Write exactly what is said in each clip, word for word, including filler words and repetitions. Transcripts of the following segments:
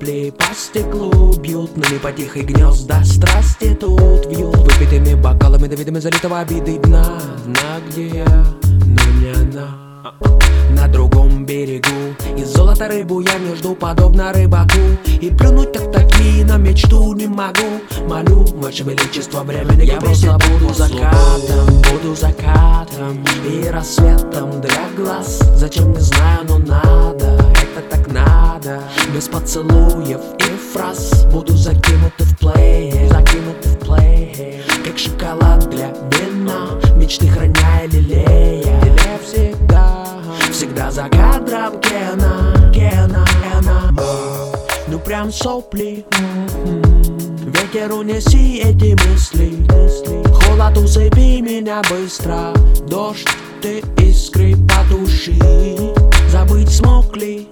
сопли по стеклу бьют, но не по тихой гнезда страсти тут вьют. Выпитыми бокалами давидами залитого обиды дна. На где я, но не она. На другом берегу из золота рыбу я не жду, подобно рыбаку. И плюнуть так таки на мечту не могу. Молю, Ваше Величество, времени я просто буду закатом, буду закатом и рассветом для глаз. Зачем, не знаю, но надо, это так надо. Без поцелуев и фраз буду закинуты в плей, закинуты в плей, как шоколад для вина, мечты храня и лелея. Лелея всегда, всегда за кадром Кена, Кена, Кена. Ну прям сопли, ветер унеси эти мысли. Холод усыпи меня быстро, дождь, ты искры потуши. Забыть смог ли?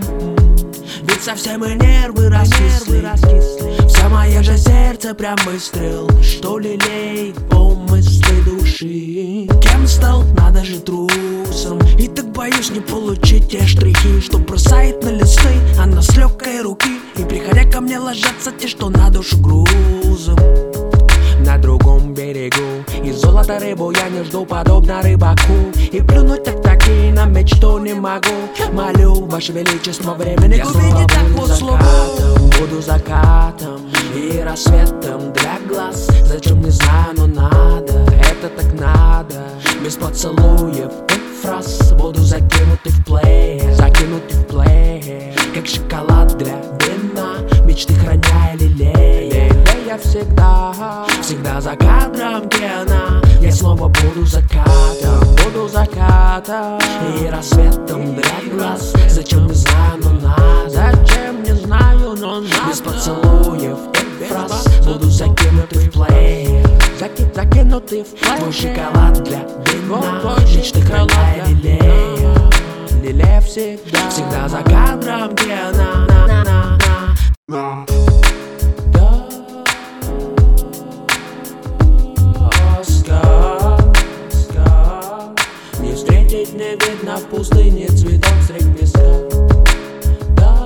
Ведь совсем и нервы раскисли. Вся моя же сердце прям выстрел, что лелеет помыслы души. Кем стал? Надо же трусом. И так боюсь не получить те штрихи, что бросает на листы, она с легкой руки. И приходя ко мне ложатся те, что на душу грузом. На другом берегу из золота рыбу я не жду, подобно рыбаку. И плюнуть так таки на мечту не могу. Молю, Ваше Величество, времени я снова буду закатом, буду закатом и рассветом для глаз. Зачем, не знаю, но надо, это так надо. Без поцелуев и фраз буду закинуты в плей, закинуты в плей, как шоколад для вина, мечты храня и лелея. Я всегда, всегда за кадром Кена. Я снова буду закатом, буду закатом и рассветом для глаз. Зачем, не знаю, но надо, зачем, не знаю, но надо. Без поцелуев и фраз буду закинуты в плей, Заки, закинуты в плей. Твой шоколад для вина, мечты храня и лелея. Лелея всегда, всегда за кадром Кена. Не встретить не видно в пустыне цветок средь песка. Да,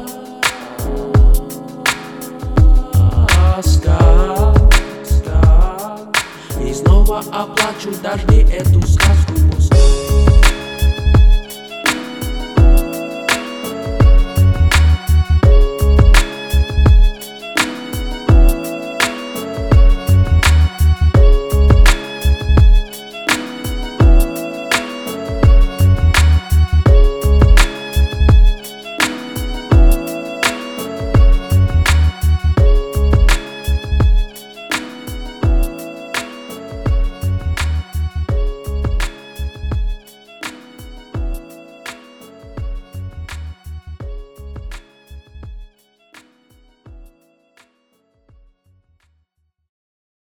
ска, ска. И снова оплачу дожди эту сказку.